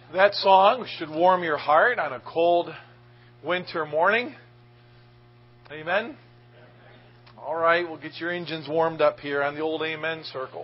That song should warm your heart on a cold winter morning. Amen? All right, we'll get your engines warmed up here on the old Amen circle.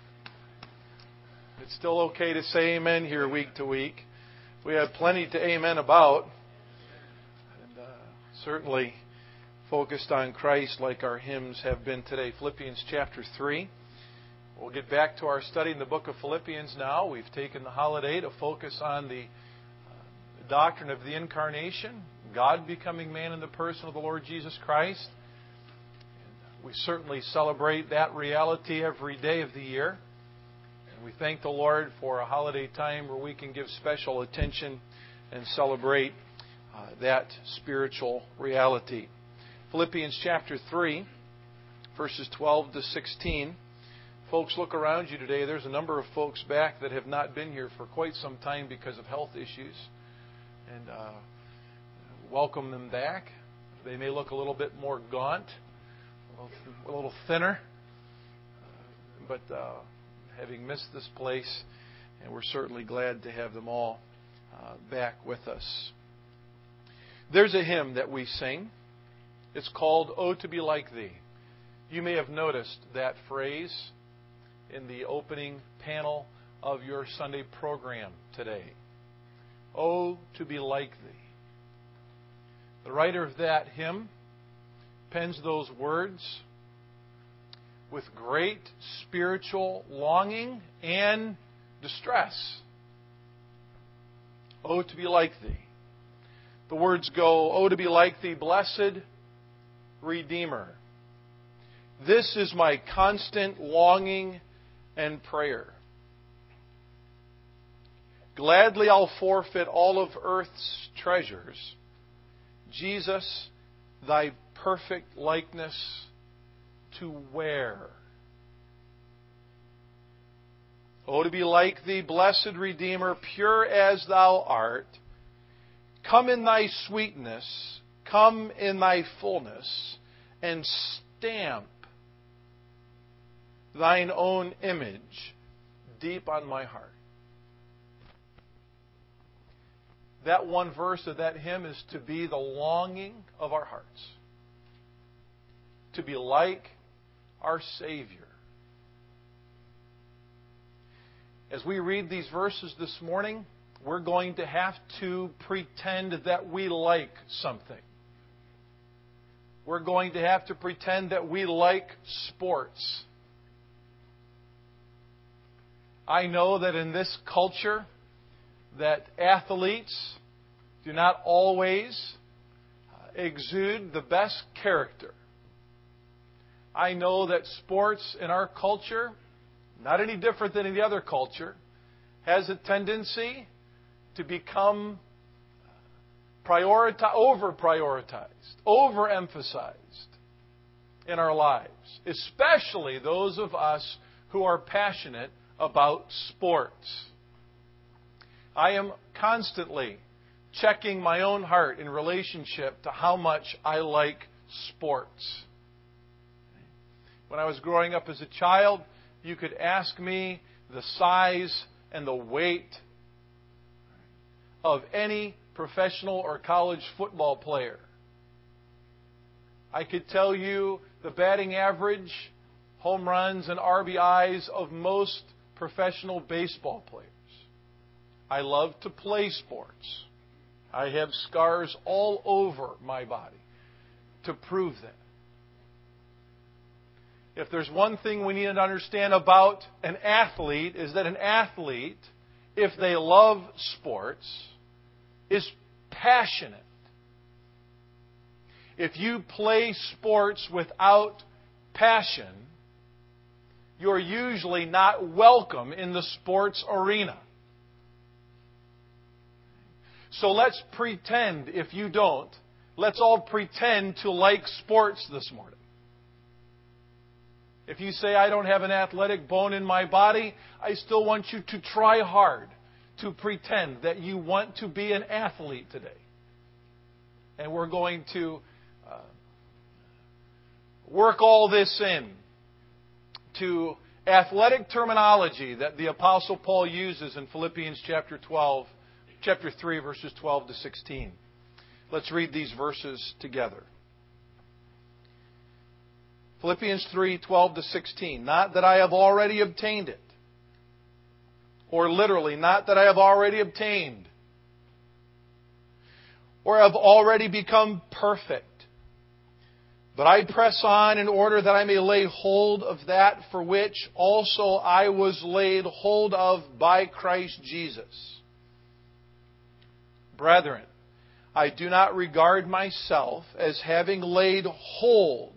It's still okay to say Amen here week to week. We have plenty to Amen about. And certainly focused on Christ like our hymns have been today. Philippians chapter 3. We'll get back to our study in the book of Philippians now. We've taken the holiday to focus on the doctrine of the incarnation, God becoming man in the person of the Lord Jesus Christ. And we certainly celebrate that reality every day of the year. And we thank the Lord for a holiday time where we can give special attention and celebrate that spiritual reality. Philippians chapter 3, verses 12 to 16. Folks, look around you today. There's a number of folks back that have not been here for quite some time because of health issues. And welcome them back. They may look a little bit more gaunt, a little thinner. But having missed this place, and we're certainly glad to have them all back with us. There's a hymn that we sing. It's called, "Oh, to be like Thee." You may have noticed that phrase in the opening panel of your Sunday program today. Oh, to be like Thee. The writer of that hymn pens those words with great spiritual longing and distress. Oh, to be like Thee. The words go, "Oh, to be like Thee, blessed Redeemer. This is my constant longing and prayer. Gladly I'll forfeit all of earth's treasures. Jesus, Thy perfect likeness to wear. Oh, to be like Thee, blessed Redeemer, pure as Thou art. Come in Thy sweetness, come in Thy fullness, and stamp Thine own image deep on my heart." That one verse of that hymn is to be the longing of our hearts. To be like our Savior. As we read these verses this morning, we're going to have to pretend that we like something. We're going to have to pretend that we like sports. I know that in this culture that athletes do not always exude the best character. I know that sports in our culture, not any different than any other culture, has a tendency to become over-prioritized, overemphasized in our lives, especially those of us who are passionate about sports. I am constantly checking my own heart in relationship to how much I like sports. When I was growing up as a child, you could ask me the size and the weight of any professional or college football player. I could tell you the batting average, home runs, and RBIs of most professional baseball players. I love to play sports. I have scars all over my body to prove that. If there's one thing we need to understand about an athlete, is that an athlete, if they love sports, is passionate. If you play sports without passion, you're usually not welcome in the sports arena. So let's pretend, if you don't, let's all pretend to like sports this morning. If you say, "I don't have an athletic bone in my body," I still want you to try hard to pretend that you want to be an athlete today. And we're going to work all this in to athletic terminology that the Apostle Paul uses in Philippians chapter 12 chapter 3, verses 12 to 16. Let's read these verses together. Philippians 3, 12 to 16. Not that I have already obtained it. Or literally, not that I have already obtained. Or have already become perfect. But I press on in order that I may lay hold of that for which also I was laid hold of by Christ Jesus. Brethren, I do not regard myself as having laid hold.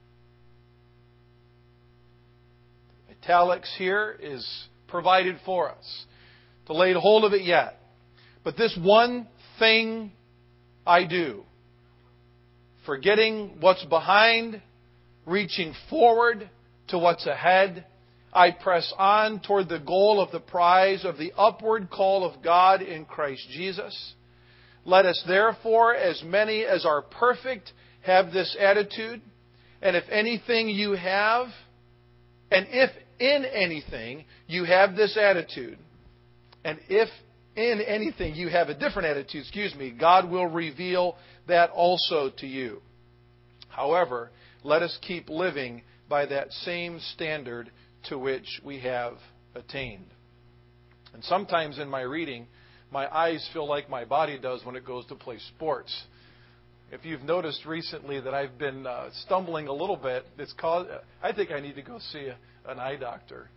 Italics here is provided for us. To lay hold of it yet. But this one thing I do. Forgetting what's behind, reaching forward to what's ahead, I press on toward the goal of the prize of the upward call of God in Christ Jesus. Let us therefore, as many as are perfect, have this attitude. And if anything you have, and if in anything you have this attitude, and if in anything you have a different attitude, God will reveal that also to you. However, let us keep living by that same standard to which we have attained. And sometimes in my reading, my eyes feel like my body does when it goes to play sports. If you've noticed recently that I've been stumbling a little bit, I think I need to go see an eye doctor.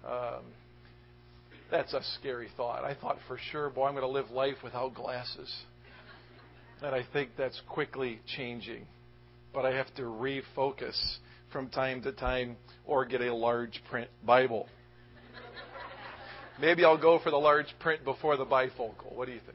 That's a scary thought. I thought for sure, I'm going to live life without glasses. And I think that's quickly changing. But I have to refocus from time to time or get a large print Bible. Maybe I'll go for the large print before the bifocal. What do you think?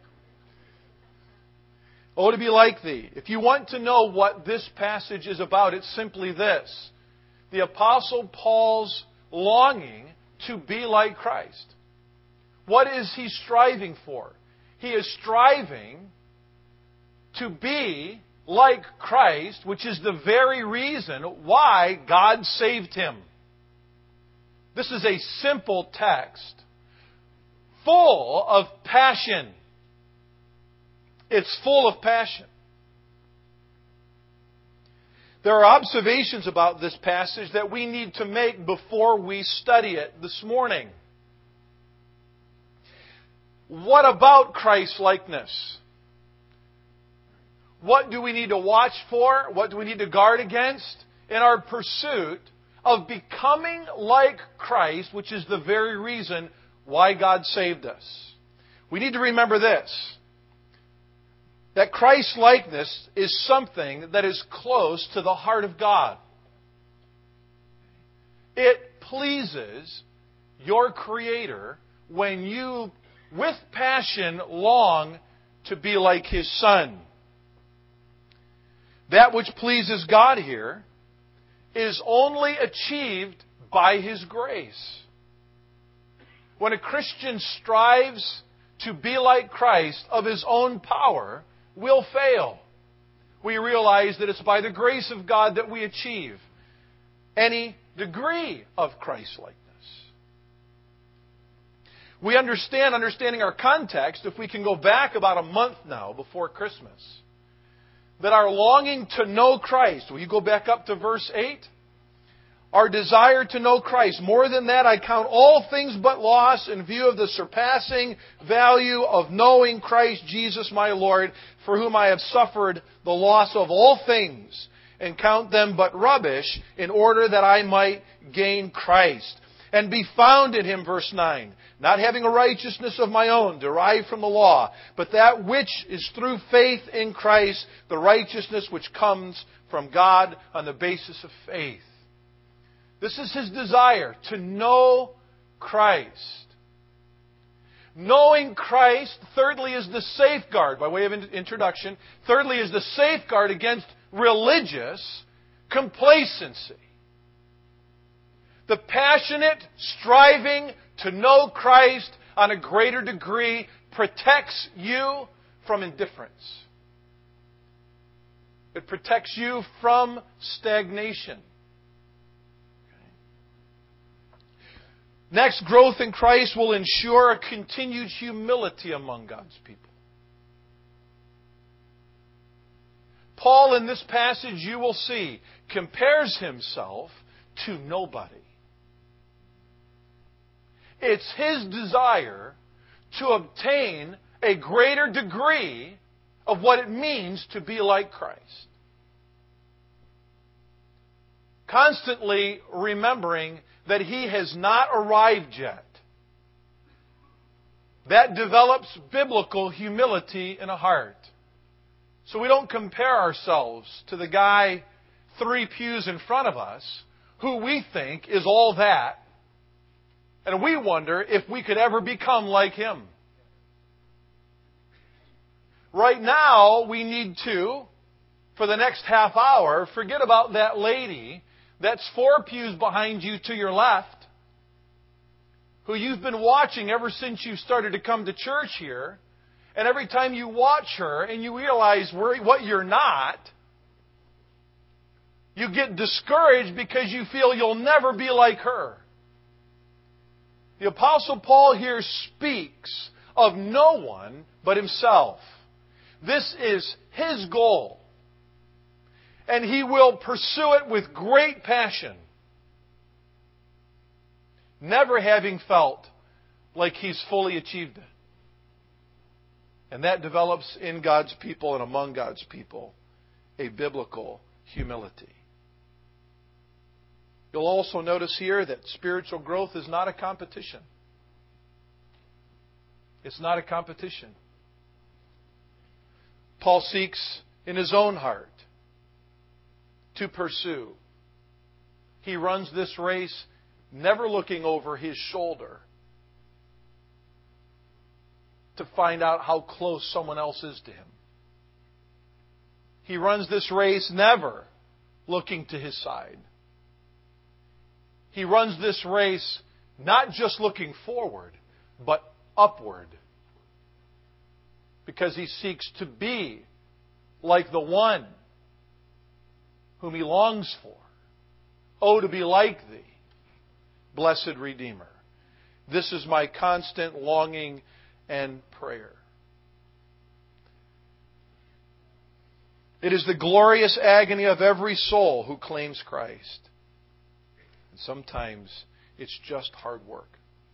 Oh, to be like thee. If you want to know what this passage is about, it's simply this. The Apostle Paul's longing to be like Christ. What is he striving for? He is striving to be like Christ, which is the very reason why God saved him. This is a simple text, full of passion. It's full of passion. There are observations about this passage that we need to make before we study it this morning. What about Christ-likeness? What do we need to watch for? What do we need to guard against in our pursuit of becoming like Christ, which is the very reason why God saved us? We need to remember this. That Christ-likeness is something that is close to the heart of God. It pleases your Creator when you, with passion, long to be like His Son. That which pleases God here is only achieved by His grace. When a Christian strives to be like Christ of his own power, will fail. We realize that it's by the grace of God that we achieve any degree of Christ-likeness. We understanding our context, if we can go back about a month now before Christmas, that our longing to know Christ, will you go back up to verse 8? Our desire to know Christ. More than that, I count all things but loss in view of the surpassing value of knowing Christ Jesus my Lord, for whom I have suffered the loss of all things, and count them but rubbish, in order that I might gain Christ, and be found in Him, verse 9, not having a righteousness of my own, derived from the law, but that which is through faith in Christ, the righteousness which comes from God on the basis of faith. This is his desire, to know Christ. Knowing Christ, thirdly, is the safeguard, by way of introduction, thirdly is the safeguard against religious complacency. The passionate striving to know Christ on a greater degree protects you from indifference. It protects you from stagnation. Next, growth in Christ will ensure a continued humility among God's people. Paul, in this passage, you will see, compares himself to nobody. It's his desire to obtain a greater degree of what it means to be like Christ. Constantly remembering that he has not arrived yet. That develops biblical humility in a heart. So we don't compare ourselves to the guy 3 pews in front of us who we think is all that. And we wonder if we could ever become like him. Right now, we need to, for the next half hour, forget about that lady that's 4 pews behind you to your left, who you've been watching ever since you started to come to church here. And every time you watch her and you realize what you're not, you get discouraged because you feel you'll never be like her. The Apostle Paul here speaks of no one but himself. This is his goal. And he will pursue it with great passion, never having felt like he's fully achieved it. And that develops in God's people and among God's people a biblical humility. You'll also notice here that spiritual growth is not a competition. It's not a competition. Paul seeks in his own heart to pursue. He runs this race never looking over his shoulder to find out how close someone else is to him. He runs this race never looking to his side. He runs this race not just looking forward, but upward. Because he seeks to be like the one whom he longs for. Oh, to be like thee, blessed Redeemer. This is my constant longing and prayer. It is the glorious agony of every soul who claims Christ. And sometimes it's just hard work.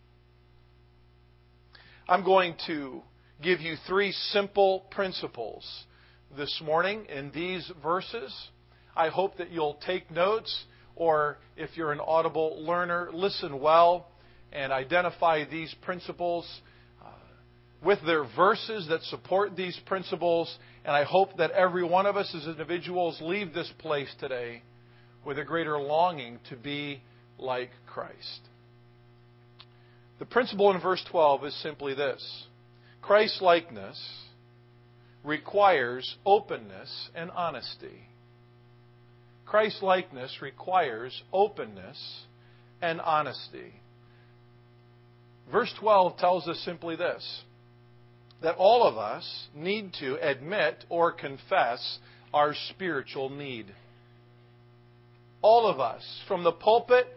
I'm going to give you 3 simple principles this morning in these verses. I hope that you'll take notes, or if you're an audible learner, listen well and identify these principles with their verses that support these principles. And I hope that every one of us as individuals leave this place today with a greater longing to be like Christ. The principle in verse 12 is simply this: Christ-likeness requires openness and honesty. Christ-likeness requires openness and honesty. Verse 12 tells us simply this: that all of us need to admit or confess our spiritual need. All of us, from the pulpit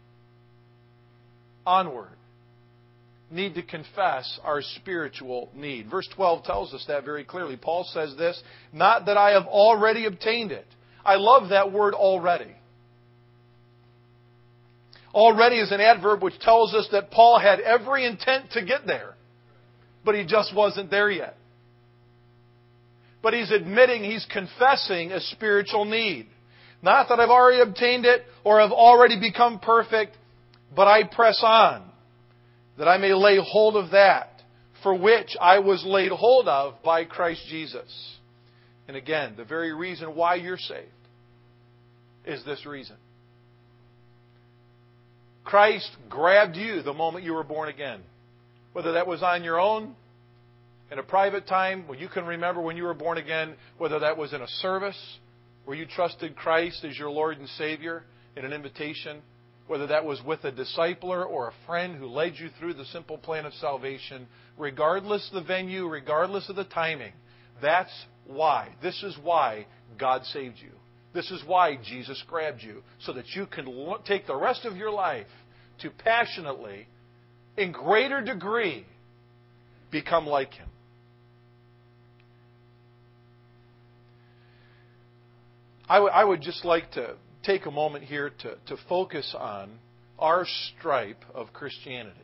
onward, need to confess our spiritual need. Verse 12 tells us that very clearly. Paul says this: not that I have already obtained it. I love that word already. Already is an adverb which tells us that Paul had every intent to get there, but he just wasn't there yet. But he's admitting, he's confessing a spiritual need. Not that I've already obtained it or have already become perfect, but I press on, that I may lay hold of that for which I was laid hold of by Christ Jesus. And again, the very reason why you're saved is this reason. Christ grabbed you the moment you were born again. Whether that was on your own, in a private time, when you can remember when you were born again, whether that was in a service where you trusted Christ as your Lord and Savior in an invitation, whether that was with a discipler or a friend who led you through the simple plan of salvation, regardless of the venue, regardless of the timing, that's why. This is why God saved you. This is why Jesus grabbed you, so that you can take the rest of your life to passionately in greater degree become like Him. I would just like to take a moment here to focus on our stripe of Christianity.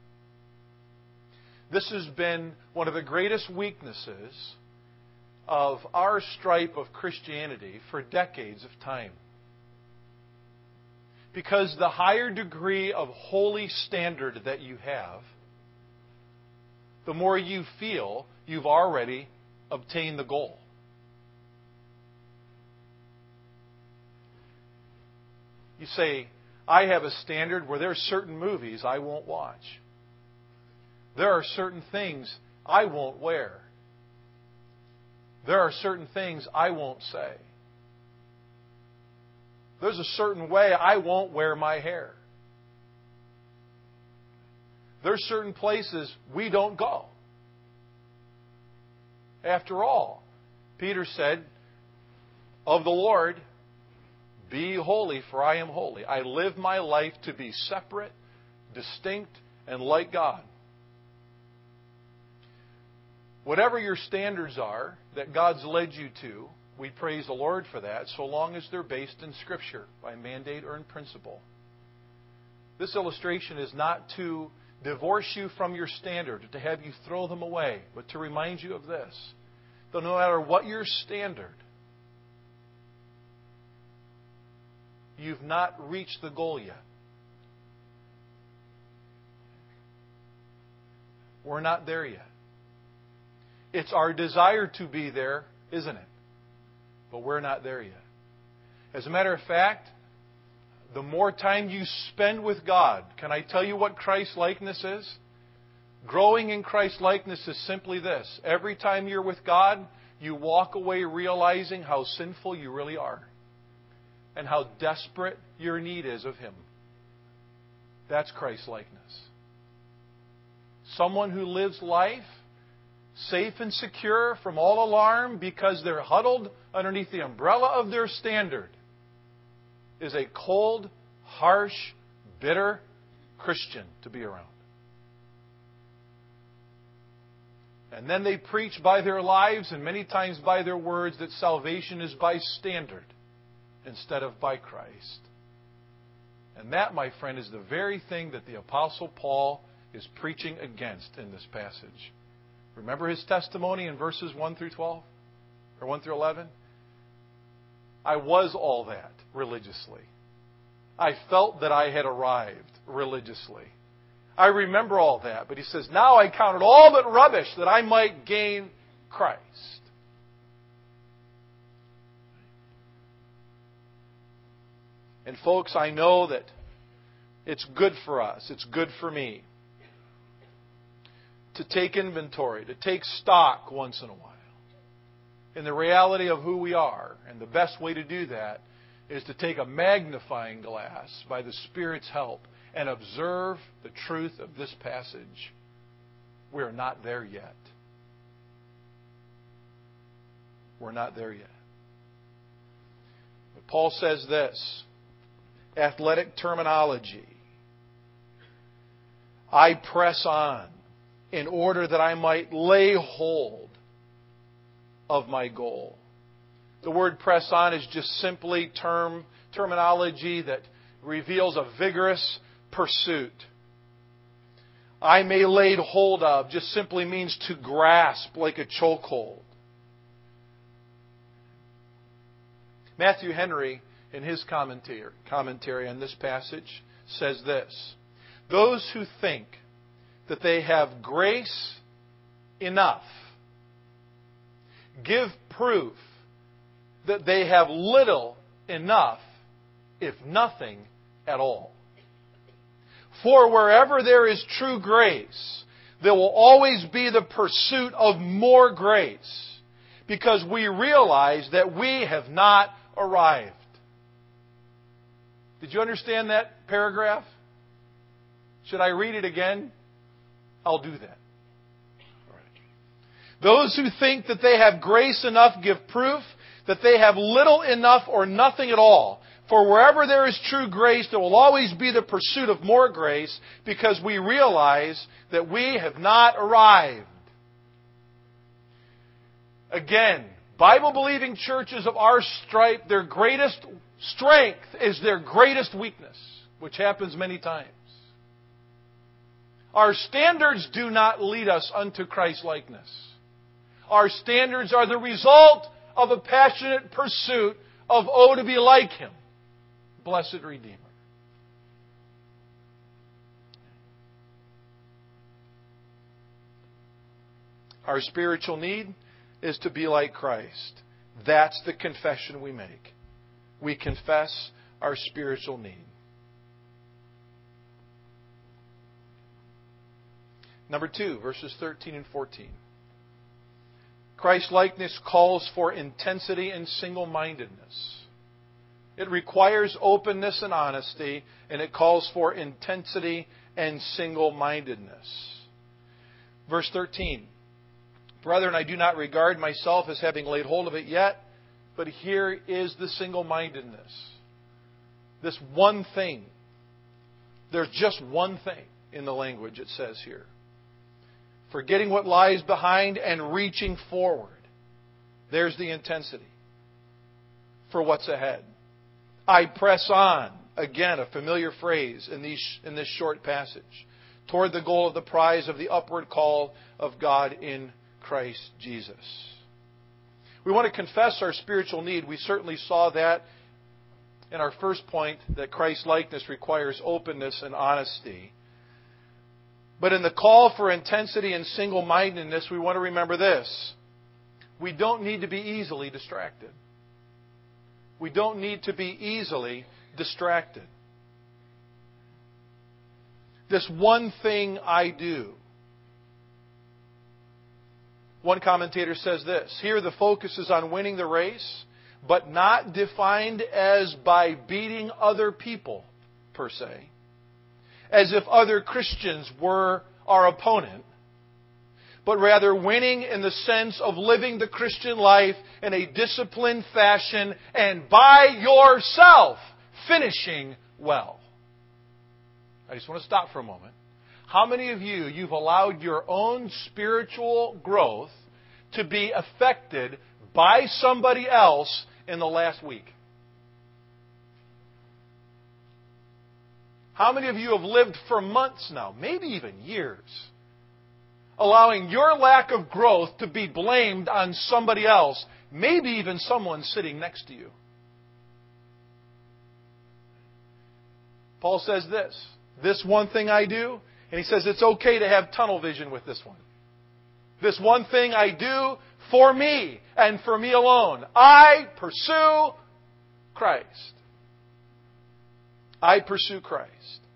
This has been one of the greatest weaknesses of our stripe of Christianity for decades of time. Because the higher degree of holy standard that you have, the more you feel you've already obtained the goal. You say, I have a standard where there are certain movies I won't watch. There are certain things I won't wear. There are certain things I won't say. There's a certain way I won't wear my hair. There's certain places we don't go. After all, Peter said, of the Lord, be holy, for I am holy. I live my life to be separate, distinct, and like God. Whatever your standards are that God's led you to, we praise the Lord for that, so long as they're based in Scripture by mandate or in principle. This illustration is not to divorce you from your standard, to have you throw them away, but to remind you of this. That no matter what your standard, you've not reached the goal yet. We're not there yet. It's our desire to be there, isn't it? But we're not there yet. As a matter of fact, the more time you spend with God, can I tell you what Christ-likeness is? Growing in Christ-likeness is simply this. Every time you're with God, you walk away realizing how sinful you really are and how desperate your need is of Him. That's Christ-likeness. Someone who lives life safe and secure from all alarm because they're huddled underneath the umbrella of their standard is a cold, harsh, bitter Christian to be around. And then they preach by their lives and many times by their words that salvation is by standard instead of by Christ. And that, my friend, is the very thing that the Apostle Paul is preaching against in this passage. Remember his testimony in verses 1 through 12? Or 1 through 11? I was all that religiously. I felt that I had arrived religiously. I remember all that. But he says, now I count it all but rubbish that I might gain Christ. And folks, I know that it's good for us. It's good for me to take inventory, to take stock once in a while in the reality of who we are. And the best way to do that is to take a magnifying glass by the Spirit's help and observe the truth of this passage. We're not there yet. We're not there yet. But Paul says this, athletic terminology. I press on in order that I might lay hold of my goal. The word press on is just simply terminology that reveals a vigorous pursuit. I may lay hold of just simply means to grasp like a chokehold. Matthew Henry, in his commentary on this passage, says this: those who think that they have grace enough give proof that they have little enough, if nothing at all. For wherever there is true grace, there will always be the pursuit of more grace, because we realize that we have not arrived. Did you understand that paragraph? Should I read it again? I'll do that. All right. Those who think that they have grace enough give proof that they have little enough or nothing at all. For wherever there is true grace, there will always be the pursuit of more grace because we realize that we have not arrived. Again, Bible-believing churches of our stripe, their greatest strength is their greatest weakness, which happens many times. Our standards do not lead us unto Christ-likeness. Our standards are the result of a passionate pursuit of, to be like Him, blessed Redeemer. Our spiritual need is to be like Christ. That's the confession we make. We confess our spiritual need. Number 2, verses 13 and 14. Christ-likeness calls for intensity and single-mindedness. It requires openness and honesty, and it calls for intensity and single-mindedness. Verse 13. Brethren, I do not regard myself as having laid hold of it yet, but here is the single-mindedness. This one thing. There's just one thing in the language it says here. Forgetting what lies behind and reaching forward. There's the intensity for what's ahead. I press on. Again, a familiar phrase in this short passage. Toward the goal of the prize of the upward call of God in Christ Jesus. We want to confess our spiritual need. We certainly saw that in our first point, that Christ-likeness requires openness and honesty. But in the call for intensity and single-mindedness, we want to remember this. We don't need to be easily distracted. We don't need to be easily distracted. This one thing I do. One commentator says this. Here the focus is on winning the race, but not defined as by beating other people, per se. As if other Christians were our opponent, but rather winning in the sense of living the Christian life in a disciplined fashion and by yourself finishing well. I just want to stop for a moment. How many of you've allowed your own spiritual growth to be affected by somebody else in the last week? How many of you have lived for months now, maybe even years, allowing your lack of growth to be blamed on somebody else, maybe even someone sitting next to you? Paul says this one thing I do, and he says it's okay to have tunnel vision with this one. This one thing I do for me and for me alone. I pursue Christ. I pursue Christ.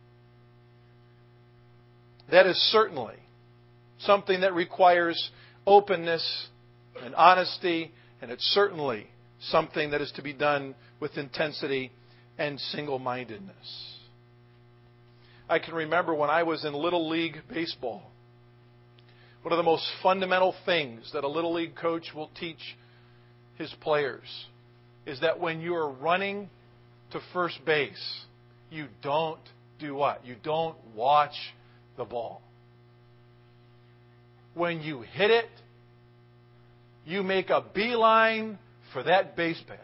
That is certainly something that requires openness and honesty, and it's certainly something that is to be done with intensity and single-mindedness. I can remember when I was in Little League baseball, one of the most fundamental things that a Little League coach will teach his players is that when you are running to first base, you don't do what? You don't watch the ball. When you hit it, you make a beeline for that base pad.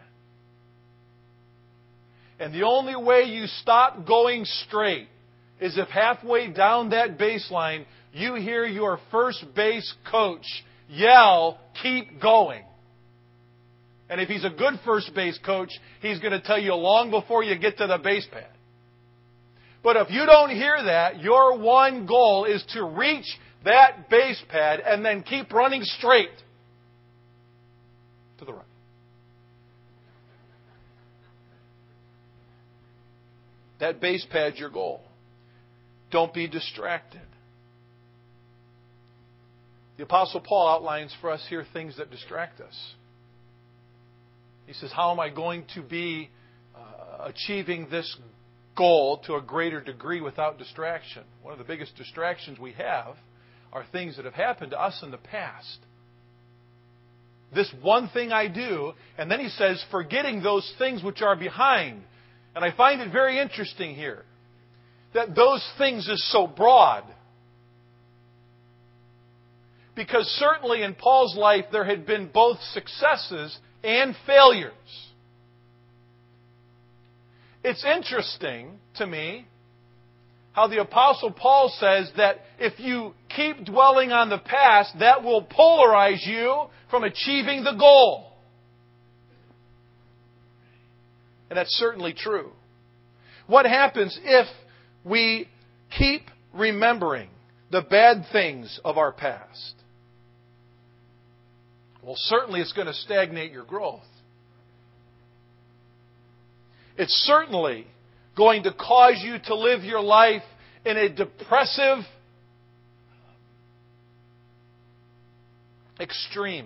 And the only way you stop going straight is if halfway down that baseline, you hear your first base coach yell, "Keep going." And if he's a good first base coach, he's going to tell you long before you get to the base pad. But if you don't hear that, your one goal is to reach that base pad and then keep running straight to the right. That base pad's your goal. Don't be distracted. The Apostle Paul outlines for us here things that distract us. He says, how am I going to be achieving this goal to a greater degree without distraction? One of the biggest distractions we have are things that have happened to us in the past. This one thing I do, and then he says, forgetting those things which are behind. And I find it very interesting here that those things is so broad. Because certainly in Paul's life there had been both successes and failures. It's interesting to me how the Apostle Paul says that if you keep dwelling on the past, that will polarize you from achieving the goal. And that's certainly true. What happens if we keep remembering the bad things of our past? Well, certainly it's going to stagnate your growth. It's certainly going to cause you to live your life in a depressive extreme.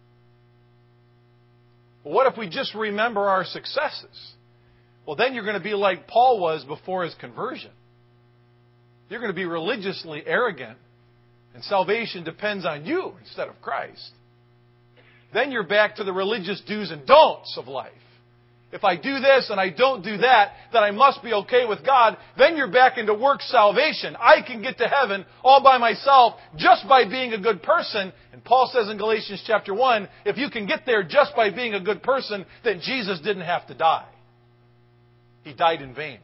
Well, what if we just remember our successes? Well, then you're going to be like Paul was before his conversion. You're going to be religiously arrogant, and salvation depends on you instead of Christ. Then you're back to the religious do's and don'ts of life. If I do this and I don't do that, then I must be okay with God. Then you're back into works salvation. I can get to heaven all by myself just by being a good person. And Paul says in Galatians chapter 1, if you can get there just by being a good person, then Jesus didn't have to die. He died in vain.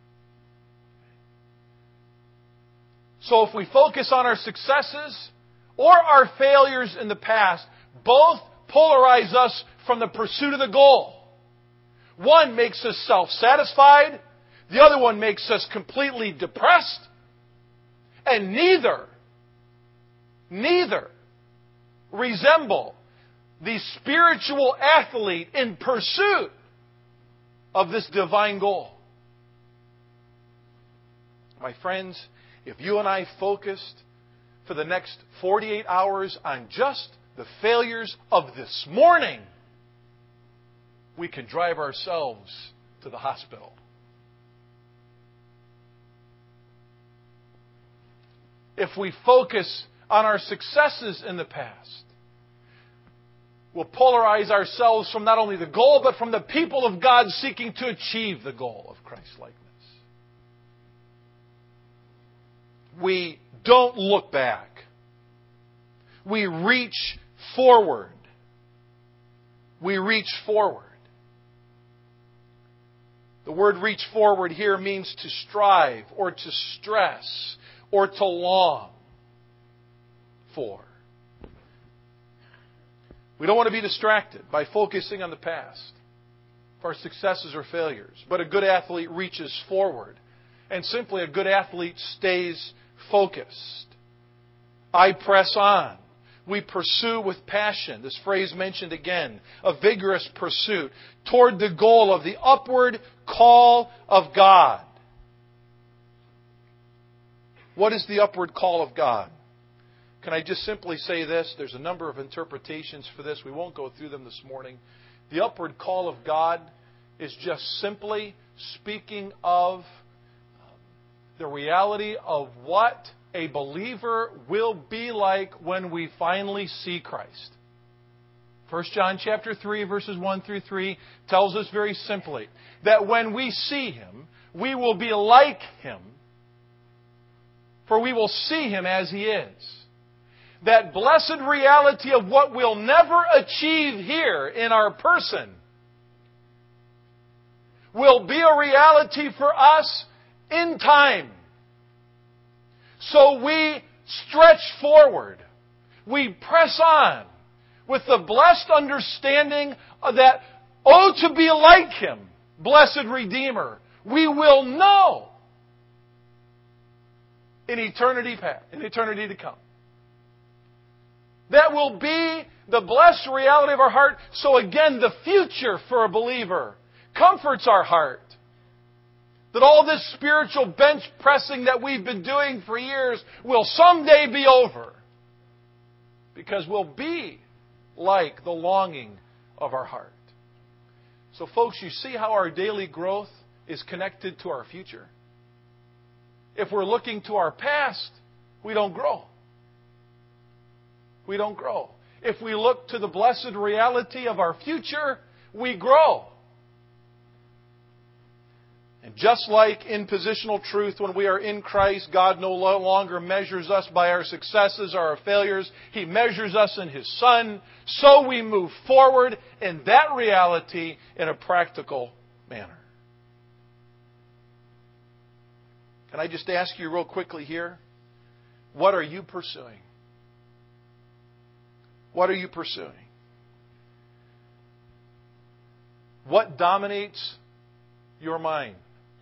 So if we focus on our successes or our failures in the past, both polarize us from the pursuit of the goal. One makes us self-satisfied. The other one makes us completely depressed. And neither resemble the spiritual athlete in pursuit of this divine goal. My friends, if you and I focused for the next 48 hours on just the failures of this morning, we can drive ourselves to the hospital. If we focus on our successes in the past, we'll polarize ourselves from not only the goal, but from the people of God seeking to achieve the goal of Christ-likeness. We don't look back. We reach forward. We reach forward. The word reach forward here means to strive or to stress or to long for. We don't want to be distracted by focusing on the past, of our successes or failures. But a good athlete reaches forward. And simply a good athlete stays focused. I press on. We pursue with passion. This phrase mentioned again. A vigorous pursuit toward the goal of the upward call of God. What is the upward call of God? Can I just simply say this? There's a number of interpretations for this. We won't go through them this morning. The upward call of God is just simply speaking of the reality of what a believer will be like when we finally see Christ. 1 John chapter 3, verses 1 through 3 tells us very simply that when we see Him, we will be like Him, for we will see Him as He is. That blessed reality of what we'll never achieve here in our person will be a reality for us in time. So we stretch forward. We press on with the blessed understanding that, to be like Him, blessed Redeemer, we will know in eternity to come. That will be the blessed reality of our heart. So again, the future for a believer comforts our heart. That all this spiritual bench pressing that we've been doing for years will someday be over. Because we'll be like the longing of our heart. So folks, you see how our daily growth is connected to our future. If we're looking to our past, we don't grow. We don't grow. If we look to the blessed reality of our future, we grow. Just like in positional truth, when we are in Christ, God no longer measures us by our successes or our failures. He measures us in His Son. So we move forward in that reality in a practical manner. Can I just ask you real quickly here? What are you pursuing? What are you pursuing? What dominates your mind?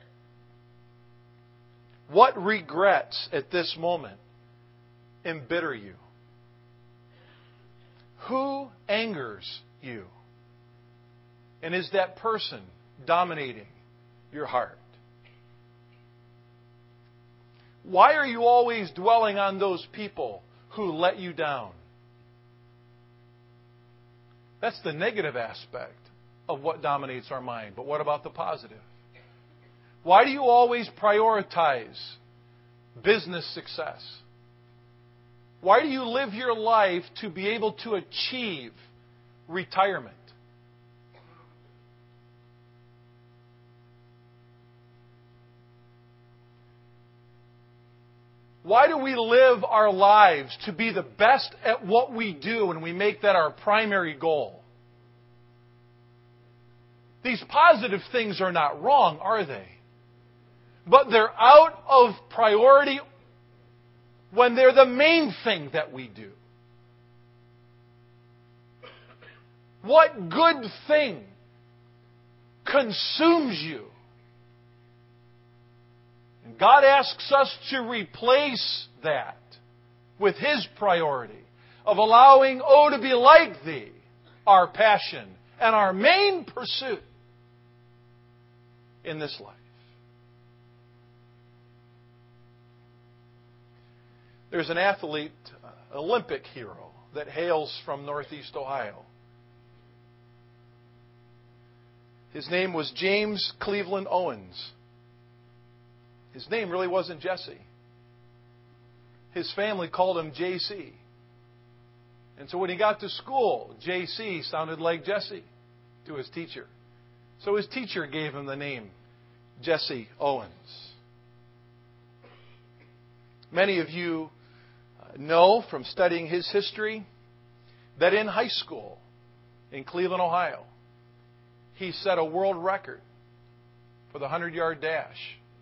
What regrets at this moment embitter you? Who angers you? And is that person dominating your heart? Why are you always dwelling on those people who let you down? That's the negative aspect of what dominates our mind. But what about the positive? Why do you always prioritize business success? Why do you live your life to be able to achieve retirement? Why do we live our lives to be the best at what we do and we make that our primary goal? These positive things are not wrong, are they? But they're out of priority when they're the main thing that we do. What good thing consumes you? And God asks us to replace that with His priority of allowing, to be like Thee, our passion and our main pursuit in this life. There's an athlete, Olympic hero, that hails from Northeast Ohio. His name was James Cleveland Owens. His name really wasn't Jesse. His family called him JC. And so when he got to school, JC sounded like Jesse to his teacher. So his teacher gave him the name Jesse Owens. Many of you know from studying his history that in high school in Cleveland, Ohio, he set a world record for the 100-yard dash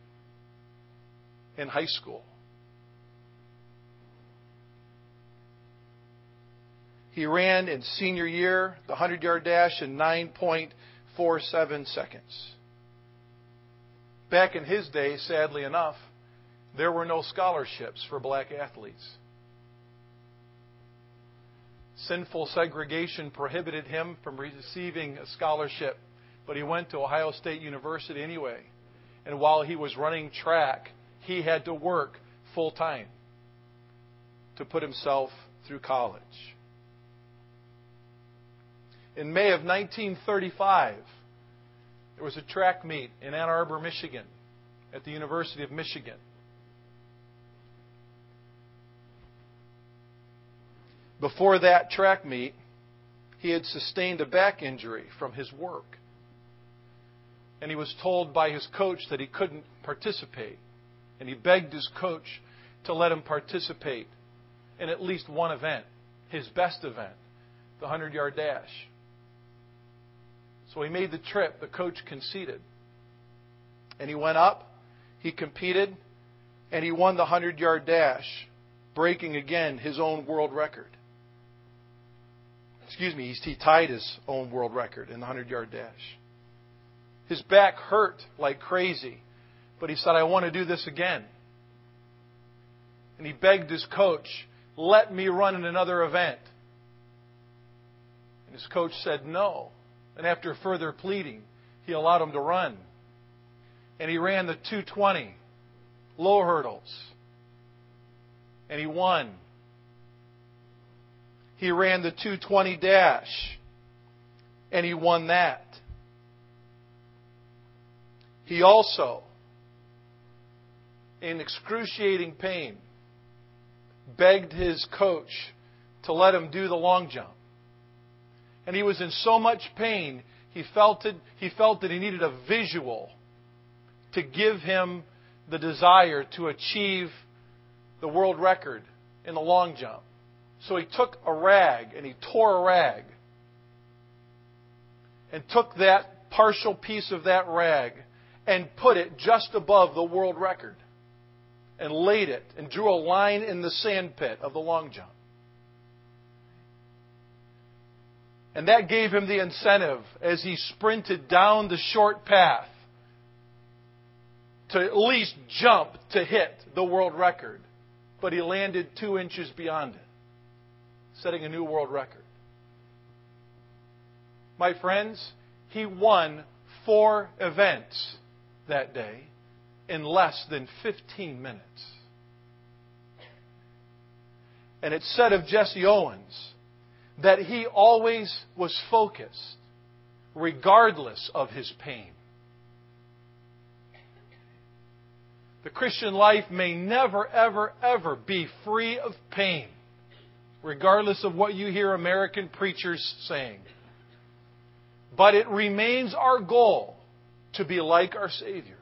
in high school. He ran in senior year the 100-yard dash in 9.47 seconds. Back in his day, sadly enough, there were no scholarships for black athletes. Sinful segregation prohibited him from receiving a scholarship, but he went to Ohio State University anyway. And while he was running track, he had to work full time to put himself through college. In May of 1935, there was a track meet in Ann Arbor, Michigan, at the University of Michigan. Before that track meet, he had sustained a back injury from his work. And he was told by his coach that he couldn't participate. And he begged his coach to let him participate in at least one event, his best event, the 100-yard dash. So he made the trip. The coach conceded. And he went up, he competed, and he won the 100-yard dash, breaking again his own world record. He tied his own world record in the 100-yard dash. His back hurt like crazy, but he said, I want to do this again. And he begged his coach, let me run in another event. And his coach said no. And after further pleading, he allowed him to run. And he ran the 220 low hurdles. And he won. He ran the 220 dash, and he won that. He also, in excruciating pain, begged his coach to let him do the long jump. And he was in so much pain, he felt that he needed a visual to give him the desire to achieve the world record in the long jump. So he took a rag and he tore a rag and took that partial piece of that rag and put it just above the world record and laid it and drew a line in the sand pit of the long jump. And that gave him the incentive as he sprinted down the short path to at least jump to hit the world record. But he landed 2 inches beyond it, setting a new world record. My friends, he won 4 events that day in less than 15 minutes. And it's said of Jesse Owens that he always was focused regardless of his pain. The Christian life may never, ever, ever be free of pain, regardless of what you hear American preachers saying. But it remains our goal to be like our Savior.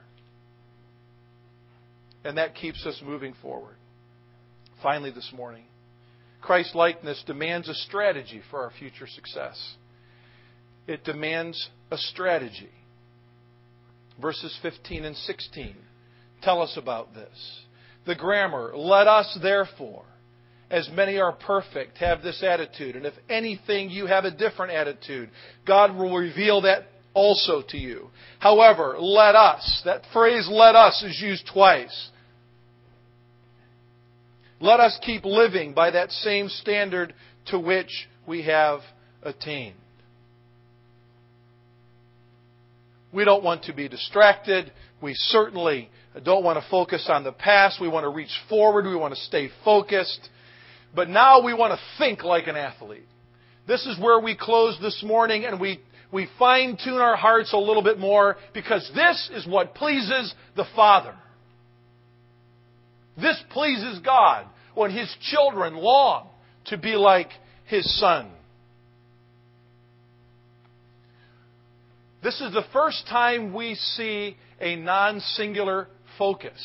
And that keeps us moving forward. Finally this morning, Christ-likeness demands a strategy for our future success. It demands a strategy. Verses 15 and 16 tell us about this. The grammar, let us therefore, as many are perfect, have this attitude. And if anything you have a different attitude, God will reveal that also to you. However, let us, that phrase let us is used twice. Let us keep living by that same standard to which we have attained. We don't want to be distracted. We certainly don't want to focus on the past. We want to reach forward. We want to stay focused. But now we want to think like an athlete. This is where we close this morning, and we fine-tune our hearts a little bit more, because this is what pleases the Father. This pleases God when His children long to be like His Son. This is the first time we see a non-singular focus.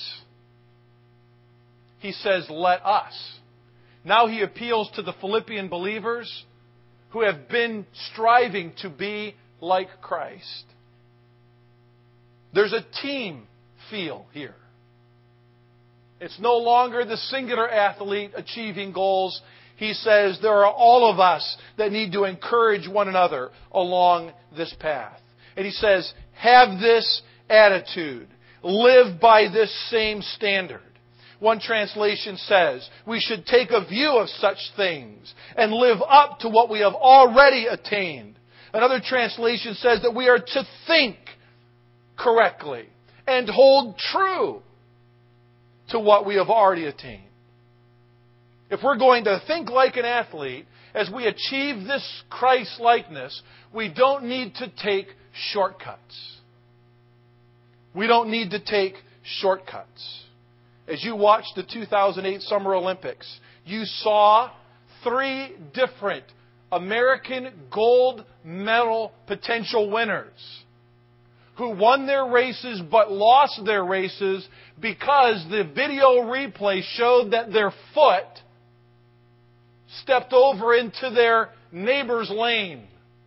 He says, let us. Now he appeals to the Philippian believers who have been striving to be like Christ. There's a team feel here. It's no longer the singular athlete achieving goals. He says there are all of us that need to encourage one another along this path. And he says, have this attitude. Live by this same standard. One translation says, we should take a view of such things and live up to what we have already attained. Another translation says that we are to think correctly and hold true to what we have already attained. If we're going to think like an athlete, as we achieve this Christ-likeness, we don't need to take shortcuts. We don't need to take shortcuts. As you watched the 2008 Summer Olympics, you saw 3 different American gold medal potential winners who won their races but lost their races because the video replay showed that their foot stepped over into their neighbor's lane.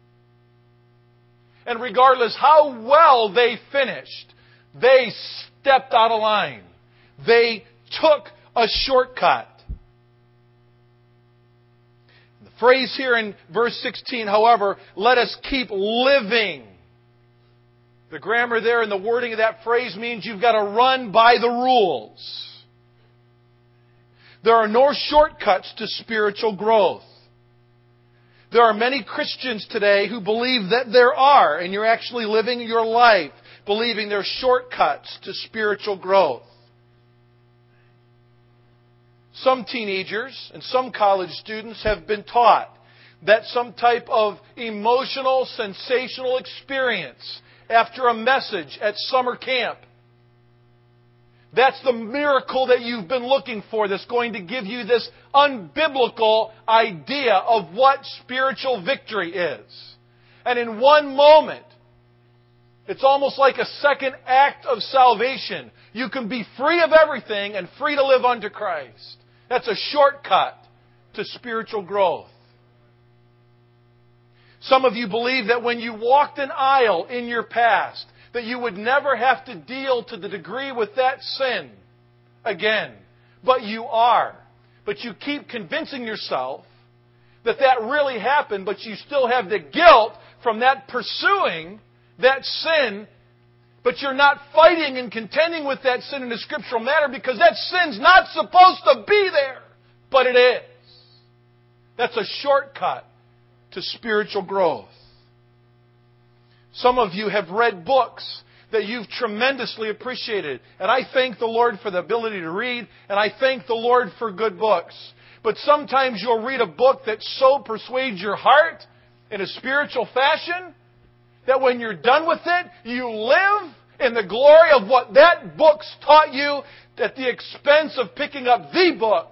And regardless how well they finished, they stepped out of line. They took a shortcut. The phrase here in verse 16, however, let us keep living. The grammar there and the wording of that phrase means you've got to run by the rules. There are no shortcuts to spiritual growth. There are many Christians today who believe that there are, and you're actually living your life believing there are shortcuts to spiritual growth. Some teenagers and some college students have been taught that some type of emotional, sensational experience after a message at summer camp, that's the miracle that you've been looking for that's going to give you this unbiblical idea of what spiritual victory is. And in one moment, It's almost like a second act of salvation. You can be free of everything and free to live unto Christ. That's a shortcut to spiritual growth. Some of you believe that when you walked an aisle in your past, that you would never have to deal to the degree with that sin again. But you are. But you keep convincing yourself that that really happened, but you still have the guilt from that pursuing that sin, but you're not fighting and contending with that sin in a scriptural manner because that sin's not supposed to be there, but it is. That's a shortcut to spiritual growth. Some of you have read books that you've tremendously appreciated, and I thank the Lord for the ability to read, and I thank the Lord for good books. But sometimes you'll read a book that so persuades your heart in a spiritual fashion that when you're done with it, you live in the glory of what that book's taught you at the expense of picking up the book.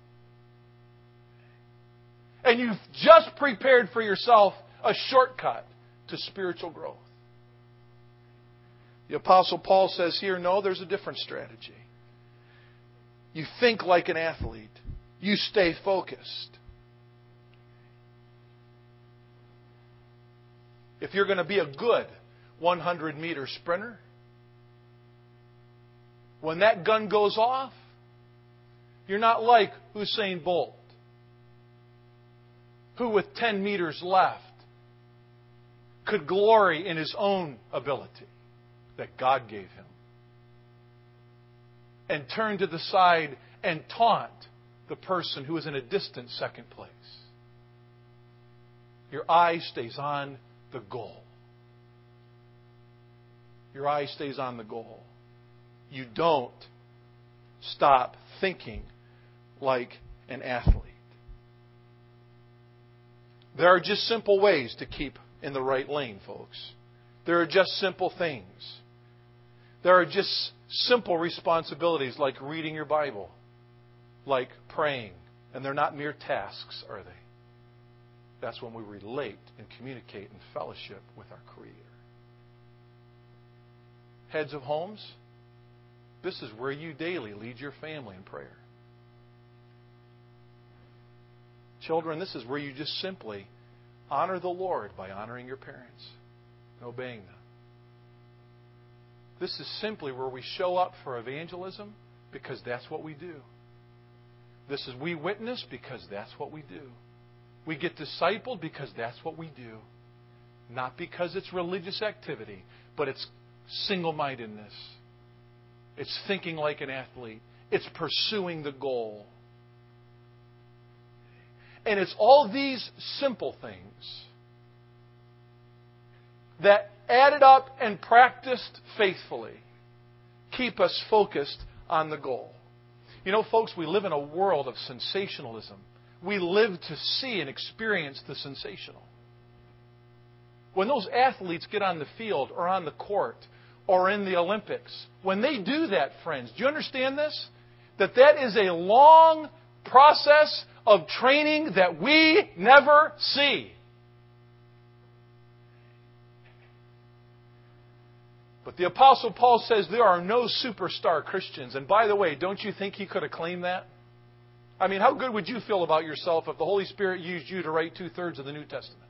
And you've just prepared for yourself a shortcut to spiritual growth. The Apostle Paul says here, no, there's a different strategy. You think like an athlete. You stay focused. If you're going to be a good 100-meter sprinter, when that gun goes off, you're not like Usain Bolt, who with 10 meters left could glory in his own ability that God gave him and turn to the side and taunt the person who is in a distant second place. Your eye stays on the goal. Your eye stays on the goal. You don't stop thinking like an athlete. There are just simple ways to keep in the right lane, folks. There are just simple things. There are just simple responsibilities like reading your Bible, like praying. And they're not mere tasks, are they? That's when we relate and communicate and fellowship with our Creator. Heads of homes, this is where you daily lead your family in prayer. Children, this is where you just simply honor the Lord by honoring your parents and obeying them. This is simply where we show up for evangelism because that's what we do. This is we witness because that's what we do. We get discipled because that's what we do. Not because it's religious activity, but it's single-mindedness. It's thinking like an athlete. It's pursuing the goal. And it's all these simple things that added up and practiced faithfully keep us focused on the goal. You know, folks, we live in a world of sensationalism. We live to see and experience the sensational. When those athletes get on the field or on the court or in the Olympics, when they do that, friends, do you understand this? That is a long process of training that we never see. But the Apostle Paul says there are no superstar Christians. And by the way, don't you think he could have claimed that? I mean, how good would you feel about yourself if the Holy Spirit used you to write 2/3 of the New Testament?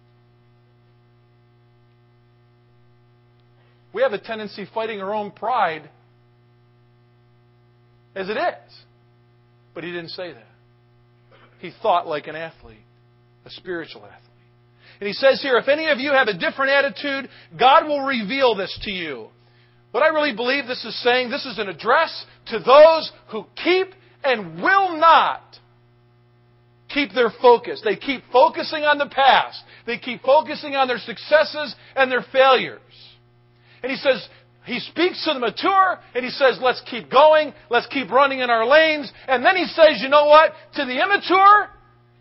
We have a tendency fighting our own pride as it is. But he didn't say that. He thought like an athlete, a spiritual athlete. And he says here, if any of you have a different attitude, God will reveal this to you. What I really believe this is saying, this is an address to those who keep and will not keep their focus. They keep focusing on the past. They keep focusing on their successes and their failures. And he says, he speaks to the mature, and he says, let's keep going, let's keep running in our lanes. And then he says, you know what? To the immature,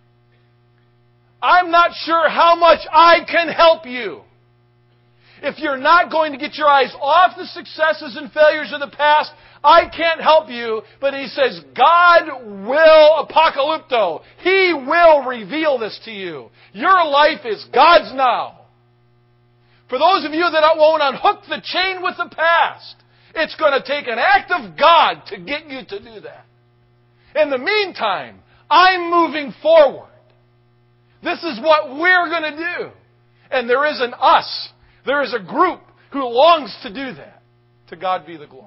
I'm not sure how much I can help you. If you're not going to get your eyes off the successes and failures of the past, I can't help you. But he says, God will apocalypto. He will reveal this to you. Your life is God's now. For those of you that won't unhook the chain with the past, it's going to take an act of God to get you to do that. In the meantime, I'm moving forward. This is what we're going to do. And there is an us. There is a group who longs to do that. To God be the glory.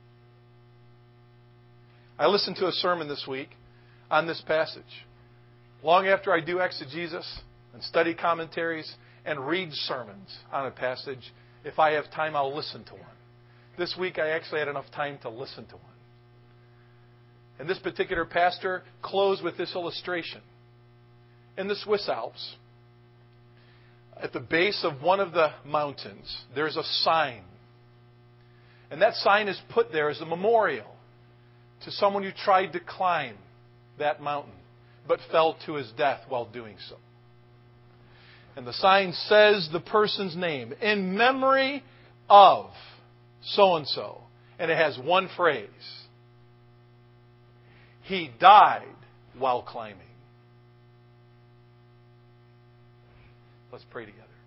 I listened to a sermon this week on this passage. Long after I do exegesis and study commentaries and read sermons on a passage, if I have time, I'll listen to one. This week I actually had enough time to listen to one. And this particular pastor closed with this illustration. In the Swiss Alps, at the base of one of the mountains, there's a sign. And that sign is put there as a memorial to someone who tried to climb that mountain, but fell to his death while doing so. And the sign says the person's name, in memory of so-and-so. And it has one phrase. He died while climbing. Let's pray together.